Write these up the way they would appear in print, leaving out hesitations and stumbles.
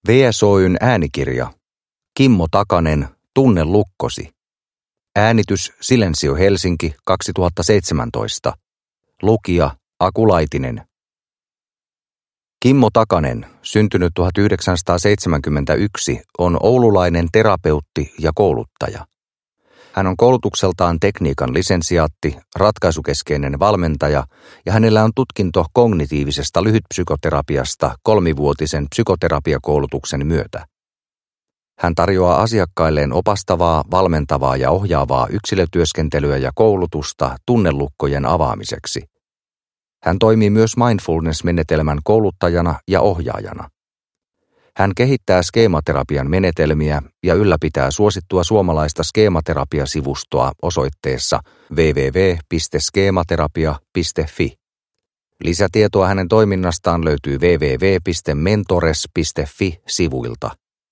VSOY:n äänikirja. Kimmo Takanen, Tunne lukkosi. Äänitys Silensio Helsinki 2017. Lukija Aku Laitinen. Kimmo Takanen, syntynyt 1971, on oululainen terapeutti ja kouluttaja. Hän on koulutukseltaan tekniikan lisensiaatti, ratkaisukeskeinen valmentaja ja hänellä on tutkinto kognitiivisesta lyhytpsykoterapiasta 3-vuotisen psykoterapiakoulutuksen myötä. Hän tarjoaa asiakkailleen opastavaa, valmentavaa ja ohjaavaa yksilötyöskentelyä ja koulutusta tunnelukkojen avaamiseksi. Hän toimii myös mindfulness-menetelmän kouluttajana ja ohjaajana. Hän kehittää skeematerapian menetelmiä ja ylläpitää suosittua suomalaista skeematerapiasivustoa osoitteessa www.skeematerapia.fi. Lisätietoa hänen toiminnastaan löytyy www.mentores.fi-sivuilta.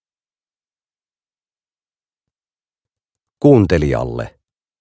Kuuntelijalle.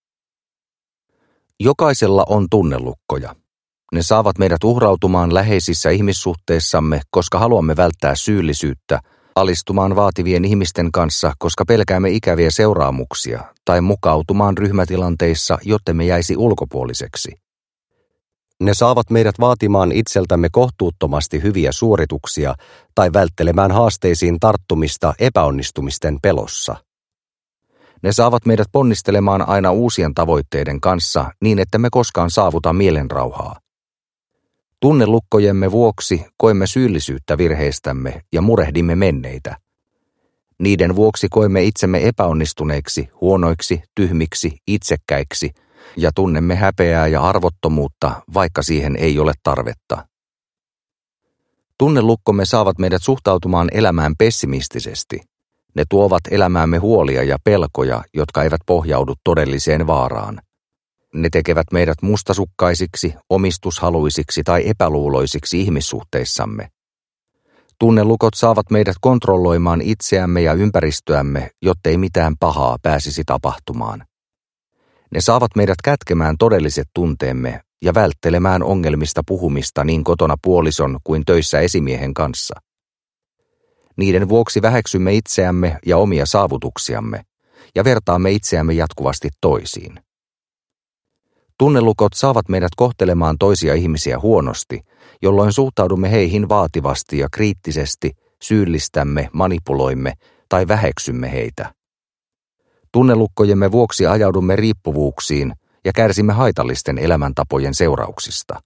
Jokaisella on tunnelukkoja. Ne saavat meidät uhrautumaan läheisissä ihmissuhteissamme, koska haluamme välttää syyllisyyttä, alistumaan vaativien ihmisten kanssa, koska pelkäämme ikäviä seuraamuksia, tai mukautumaan ryhmätilanteissa, jottemme jäisi ulkopuoliseksi. Ne saavat meidät vaatimaan itseltämme kohtuuttomasti hyviä suorituksia tai välttelemään haasteisiin tarttumista epäonnistumisten pelossa. Ne saavat meidät ponnistelemaan aina uusien tavoitteiden kanssa niin, että me koskaan saavuta mielenrauhaa. Tunnelukkojemme vuoksi koemme syyllisyyttä virheistämme ja murehdimme menneitä. Niiden vuoksi koemme itsemme epäonnistuneiksi, huonoiksi, tyhmiksi, itsekkäiksi ja tunnemme häpeää ja arvottomuutta, vaikka siihen ei ole tarvetta. Tunnelukkomme saavat meidät suhtautumaan elämään pessimistisesti. Ne tuovat elämäämme huolia ja pelkoja, jotka eivät pohjaudu todelliseen vaaraan. Ne tekevät meidät mustasukkaisiksi, omistushaluisiksi tai epäluuloisiksi ihmissuhteissamme. Tunnelukot saavat meidät kontrolloimaan itseämme ja ympäristöämme, jottei mitään pahaa pääsisi tapahtumaan. Ne saavat meidät kätkemään todelliset tunteemme ja välttelemään ongelmista puhumista niin kotona puolison kuin töissä esimiehen kanssa. Niiden vuoksi väheksymme itseämme ja omia saavutuksiamme ja vertaamme itseämme jatkuvasti toisiin. Tunnelukot saavat meidät kohtelemaan toisia ihmisiä huonosti, jolloin suhtaudumme heihin vaativasti ja kriittisesti, syyllistämme, manipuloimme tai väheksymme heitä. Tunnelukkojemme vuoksi ajaudumme riippuvuuksiin ja kärsimme haitallisten elämäntapojen seurauksista.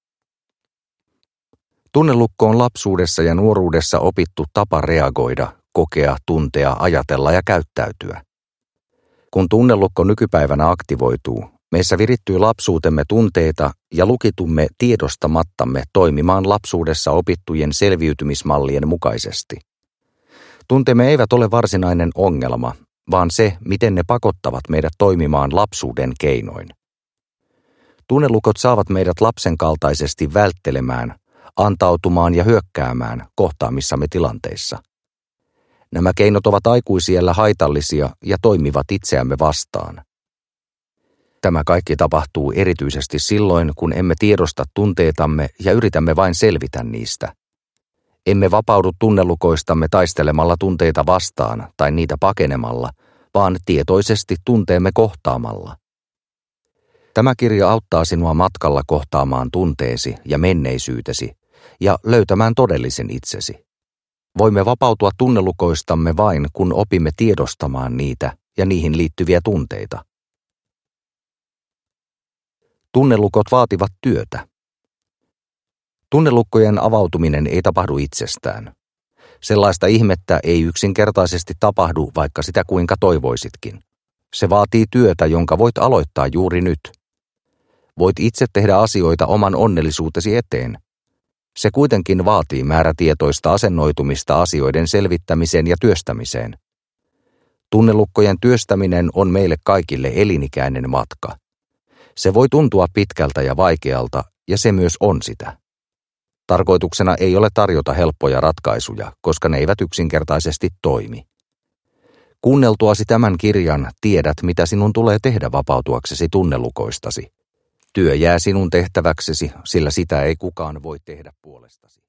Tunnelukko on lapsuudessa ja nuoruudessa opittu tapa reagoida, kokea, tuntea, ajatella ja käyttäytyä. Kun tunnelukko nykypäivänä aktivoituu, meissä virittyy lapsuutemme tunteita ja lukitumme tiedostamattamme toimimaan lapsuudessa opittujen selviytymismallien mukaisesti. Tunteemme eivät ole varsinainen ongelma, vaan se, miten ne pakottavat meidät toimimaan lapsuuden keinoin. Tunnelukot saavat meidät lapsen kaltaisesti välttelemään, antautumaan ja hyökkäämään kohtaamissamme tilanteissa. Nämä keinot ovat aikuisiellä haitallisia ja toimivat itseämme vastaan. Tämä kaikki tapahtuu erityisesti silloin, kun emme tiedosta tunteitamme ja yritämme vain selvitä niistä. Emme vapaudu tunnelukoistamme taistelemalla tunteita vastaan tai niitä pakenemalla, vaan tietoisesti tunteemme kohtaamalla. Tämä kirja auttaa sinua matkalla kohtaamaan tunteesi ja menneisyytesi ja löytämään todellisen itsesi. Voimme vapautua tunnelukoistamme vain, kun opimme tiedostamaan niitä ja niihin liittyviä tunteita. Tunnelukot vaativat työtä. Tunnelukkojen avautuminen ei tapahdu itsestään. Sellaista ihmettä ei yksinkertaisesti tapahdu, vaikka sitä kuinka toivoisitkin. Se vaatii työtä, jonka voit aloittaa juuri nyt. Voit itse tehdä asioita oman onnellisuutesi eteen. Se kuitenkin vaatii määrätietoista asennoitumista asioiden selvittämiseen ja työstämiseen. Tunnelukkojen työstäminen on meille kaikille elinikäinen matka. Se voi tuntua pitkältä ja vaikealta, ja se myös on sitä. Tarkoituksena ei ole tarjota helppoja ratkaisuja, koska ne eivät yksinkertaisesti toimi. Kuunneltuasi tämän kirjan tiedät, mitä sinun tulee tehdä vapautuaksesi tunnelukoistasi. Työ jää sinun tehtäväksesi, sillä sitä ei kukaan voi tehdä puolestasi.